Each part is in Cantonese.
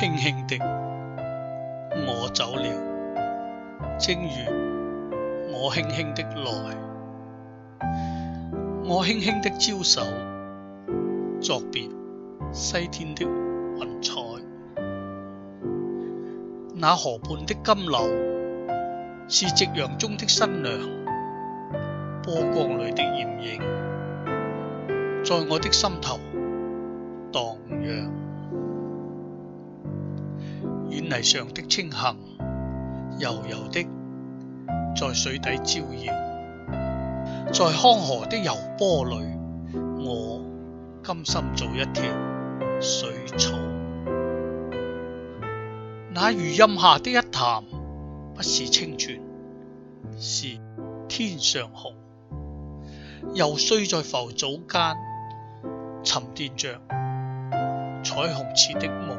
輕輕的我走了，正如我輕輕的來。我輕輕的招手，作別西天的雲彩。那河畔的金柳，是夕陽中的新娘，波光裏的艷影，在我的心頭蕩漾。軟泥上的青荇，柔柔的在水底招搖，在康河的柔波裏，我甘心做一條水草。那餘蔭下的一潭，不是清泉，是天上虹，揉碎在浮藻間，沉澱着彩虹似的夢。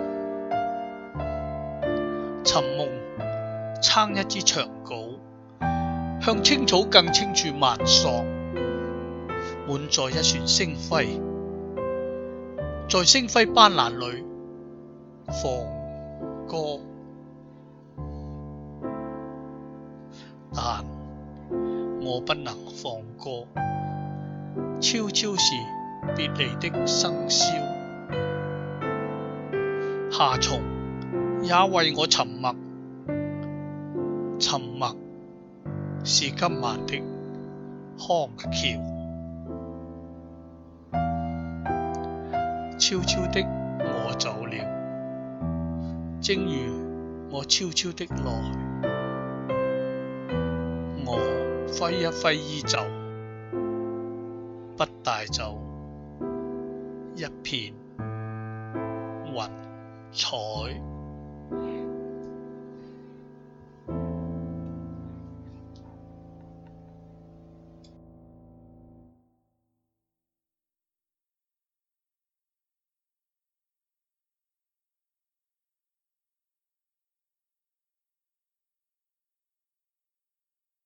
尋夢撐一支長稿，向青草更青處漫索，滿載一船星輝，在星輝斑斕裏放歌。但我不能放歌，悄悄是別離的笙簫。夏蟲也為我沉默，沉默是今晚的康橋。悄悄的我走了，正如我悄悄的來。我揮一揮衣袖，不帶走一片雲彩。